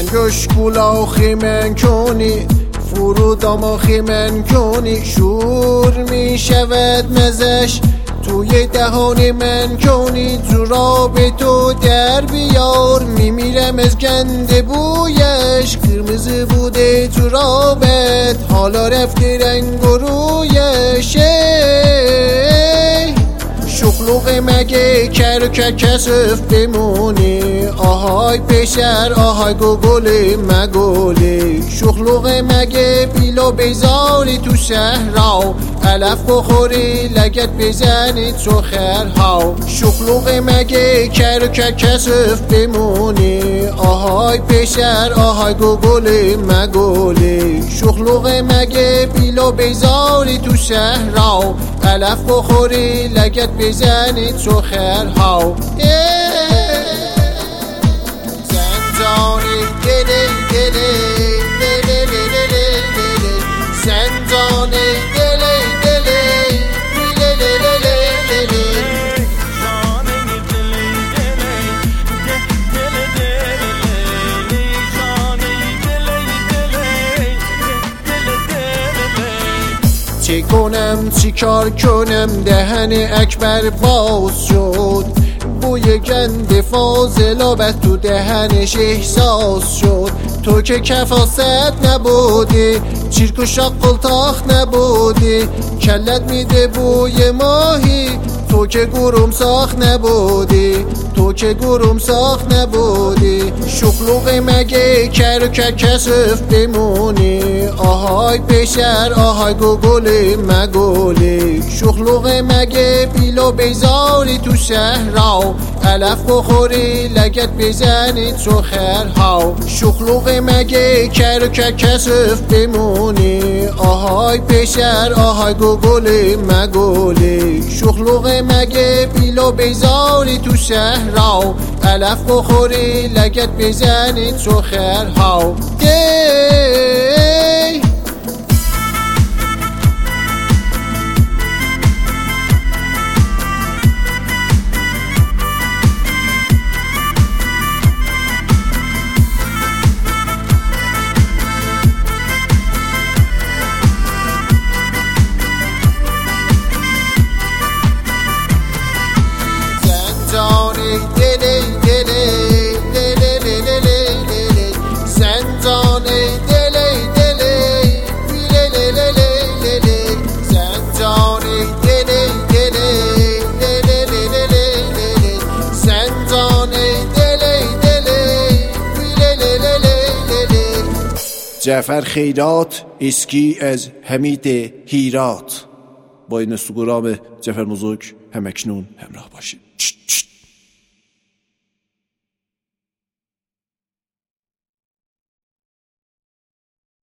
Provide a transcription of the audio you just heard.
گوش گلاخی من کنی فرود آماخی من کنی شور می شود مزش توی دهان من کنی جوراب تو در بیار میمیرم از گند بویش قرمز بوده جورابت حالا رفته رنگ و رویش شخلوق مگه کر و کسف بمونی آهای پشر آهای گوگل مگولی شخلوق مگه بیلو بیزاری تو شهرها علف بخوری لگت بزنی تو خرها شخلوق مگه کر و کسف بمونی آهای پشر آهای گوگل مگولی شخلوق مگه بیلو بیزاری تو شهرها علف بخوری لگت بزنی تو خرها زندانی دلی دلی دلی دلی دلی زندانی دلی دلی دلی دلی دلی چی کنم چی کار کنم دهن اکبر باز شد بوی گند فاضلابت تو دهنش احساس شد تو که کفاست نبودی چیرک و شاق تاخ نبودی کلت میده بوی ماهی تو که گروم ساخ نبودی تو که گروم ساخ نبودی شخلوق مگه کر و کسف بمونی آهای پشر آهای گوگل مگولی شخلوق مگه بیلو بیزاری تو شهرها علف بخوری لگت بزنی تو خرها شخلوق مگه کر و کسف بمونی آهای پشر آهای گوگل مگولی شخلوق مگه بیلو بیزاری تو شهرها علف بخوری لگت بزنی تو خرها جعفر خیرات اسکی از حمید هیرات با این استگرام جعفر مزوک همکنون همراه باشید.